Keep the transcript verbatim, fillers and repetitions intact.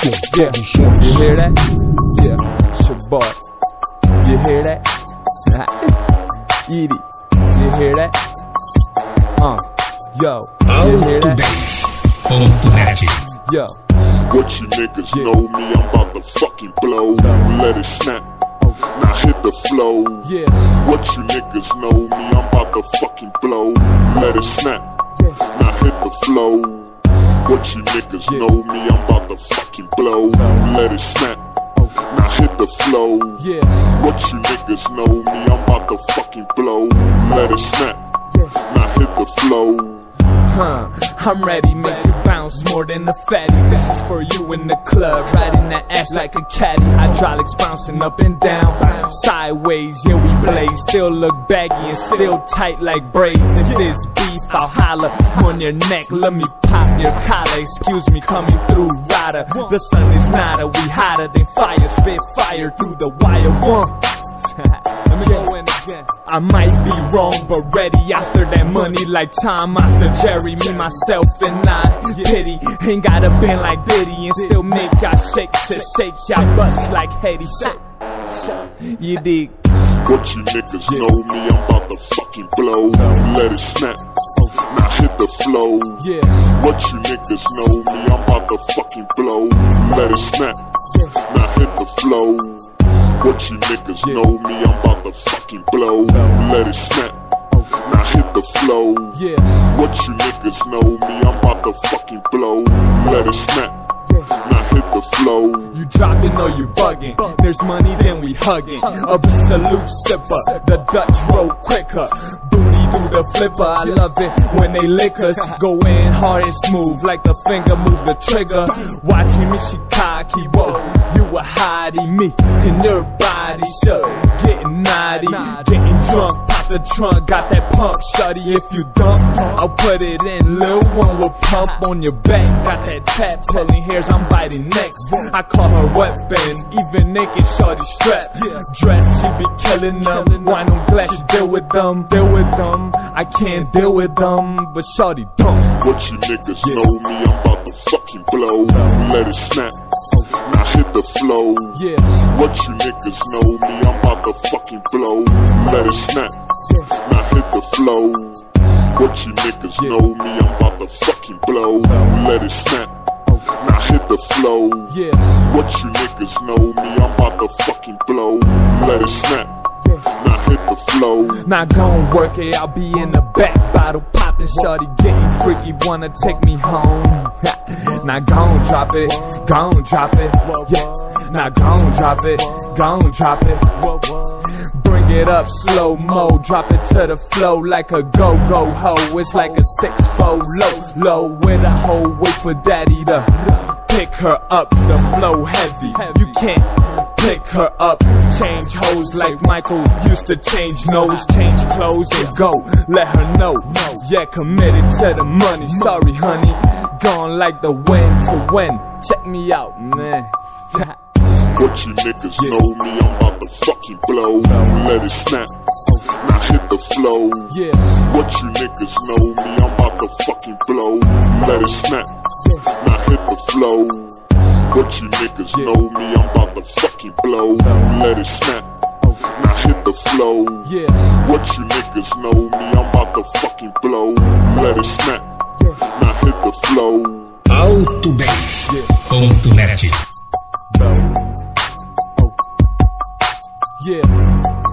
Yeah, you hear that? Yeah, it's your boy. You hear that? Eat it. You hear that? Uh, yo, you hear that? Yo. What you niggas yeah. know me, I'm about to fucking blow. Let it snap, now hit the flow. Yeah. What you niggas know me, I'm about to fucking blow. Let it snap, now hit the flow. What you niggas yeah. know me, I'm about to fucking blow. Let it snap, now hit the flow. Yeah. What you niggas know me, I'm about to fucking blow. Let it snap, now hit the flow. Huh, I'm ready, make you bounce more than a fatty. This is for you in the club, riding that ass like a caddy. Hydraulics bouncing up and down, sideways, yeah we blaze. Still look baggy and still tight like braids. If there's beef, I'll holler on your neck. Let me pop your collar, excuse me, coming through rider. The sun is nada, we hotter than fire. Spit fire through the wire, one. Let me go in again. I might be wrong, but ready after that money like Tom after Jerry. Me, myself, and I. Pity, ain't gotta bend like Diddy and still make y'all shake, shake, shake y'all bust like Haiti. You dig? What you niggas yeah. know me, I'm about to fucking blow. Let it snap, now hit the flow. Yeah. What you niggas know me, I'm about to fucking blow. Let it snap, now hit the flow. What you niggas yeah. know me, I'm about to fucking blow. Let it snap, now hit the flow. Yeah. What you niggas know me, I'm about to fucking blow. Let it snap, now hit the flow. You dropping or you bugging? There's money, then we hugging. Absolute sipper, the Dutch roll quicker. Booty do the flipper, I love it when they lick us. Go in hard and smooth, like the finger move the trigger. Watching me, she cocky, whoa. You a hottie, me and your body shook. Getting naughty, getting drunk, pop the trunk, got that pump, shawty. If you dump, I'll put it in. Lil' one will pump on your back. Got that tap, telling hairs I'm biting next. I call her weapon, even naked shawty strap. Dress, she be killing them. Wine on glass, she deal with them, deal with them. I can't deal with them, but shawty don't. What you niggas yeah. know me, I'm about to fucking blow. Let it snap, now hit the flow. Yeah. What you niggas know me, I'm about to fucking blow. Let it snap, now hit the flow. What you niggas yeah. know me, I'm about to fucking blow. Let it snap, now hit the flow. Yeah. What you niggas know me, I'm about to fucking blow. Let it snap, now hit the flow. Now gon' work it, I'll be in the back, bottle poppin', shawty getting freaky, wanna take me home. Now gon' drop it, gon' drop it, yeah. Now gon' drop it, gon' drop it. Bring it up slow-mo, drop it to the flow like a go-go ho. It's like a six-fold low, low with a hoe. Wait for daddy to pick her up, the flow heavy. You can't pick her up. Change hoes like Michael used to change nose. Change clothes and go, let her know. Yeah, committed to the money, sorry honey. Gone like the wind to win. Check me out, man. What you niggas yeah. know me, I'm about to fucking blow. Let it snap, now hit the flow. Yeah. What you niggas know me, I'm about to fucking blow. Let it snap, now hit the flow. What you niggas yeah. know me, I'm about to fucking blow. Let it snap, now hit the flow. Yeah. What you niggas know me, I'm about to fucking blow. Let it snap, now hit the flow. Autobase ponto net. Yeah.